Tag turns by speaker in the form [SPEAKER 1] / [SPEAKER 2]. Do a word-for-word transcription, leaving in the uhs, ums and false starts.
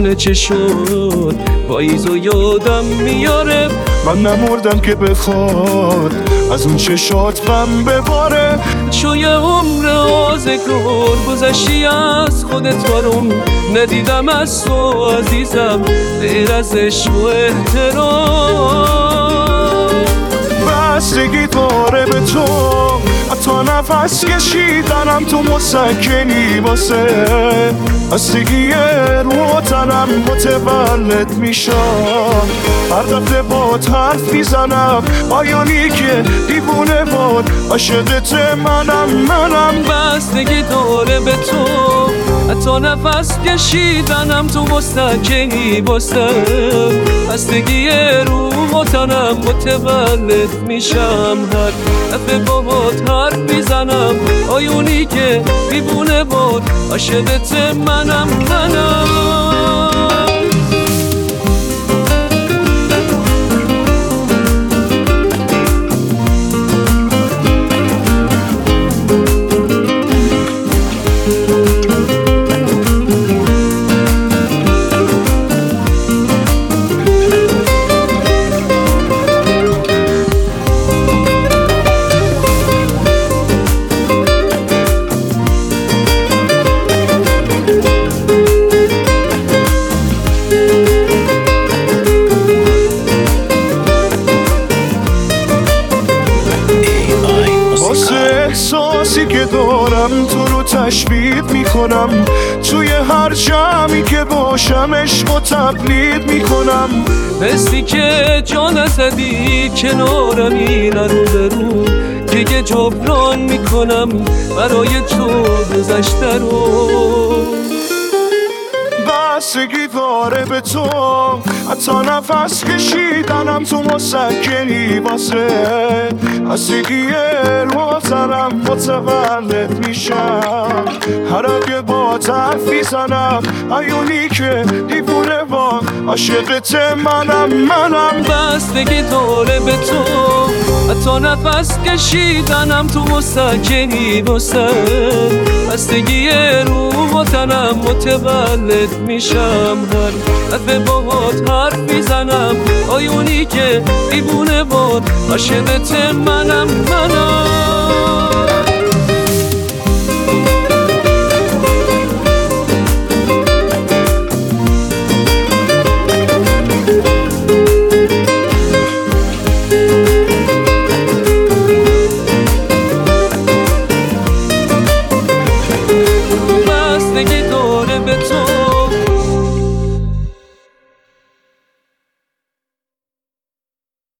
[SPEAKER 1] دیوونه چه شد پاییز و یادم میاره.
[SPEAKER 2] من نمردم که بخواد از اون چشات غم بباره.
[SPEAKER 1] چو یه عمر آزگار گذشتی از خودت برام، ندیدم از تو عزیزم غیر از عشق و احترام.
[SPEAKER 2] بستگی داره به تو حتی نفس کشیدنم، تو مسکنی واسه بستگی رو تنم متولد میشم. هر دفعه باد حرف میزنم آیانی که دیوونه باد عاشقت منم منم.
[SPEAKER 1] بستگی داره به تو حتی نفس کشیدنم، تو مستکنی واسه بستگی رو تنم متولد میشم. هر دفعه باد حرف میزنم آیونی که دیوونه باد عاشقت منم منم.
[SPEAKER 2] احساسی که دارم تو رو تشبیه میکنم، توی هر جمعی که باشم عشق و تقلید میکنم.
[SPEAKER 1] حسی که جا نزدی کنارمی نرو برو، دیگه جبران میکنم برای تو گذشته رو.
[SPEAKER 2] بستگی داره به تو حتی نفس کشیدنم، تو مسکنی واسه بستگی رو تنم متولد میشم. هر اگه با حرف میزنم عیونی که دیوونه با عاشقت منم منم.
[SPEAKER 1] بستگی داره به تو حتی نفس کشیدنم، تو مسکنی واسه بستگی رو تنم متولد میشم. هر دفعه باهات حرف میزنم آیونی که دیوونه باد عاشقت منم منم.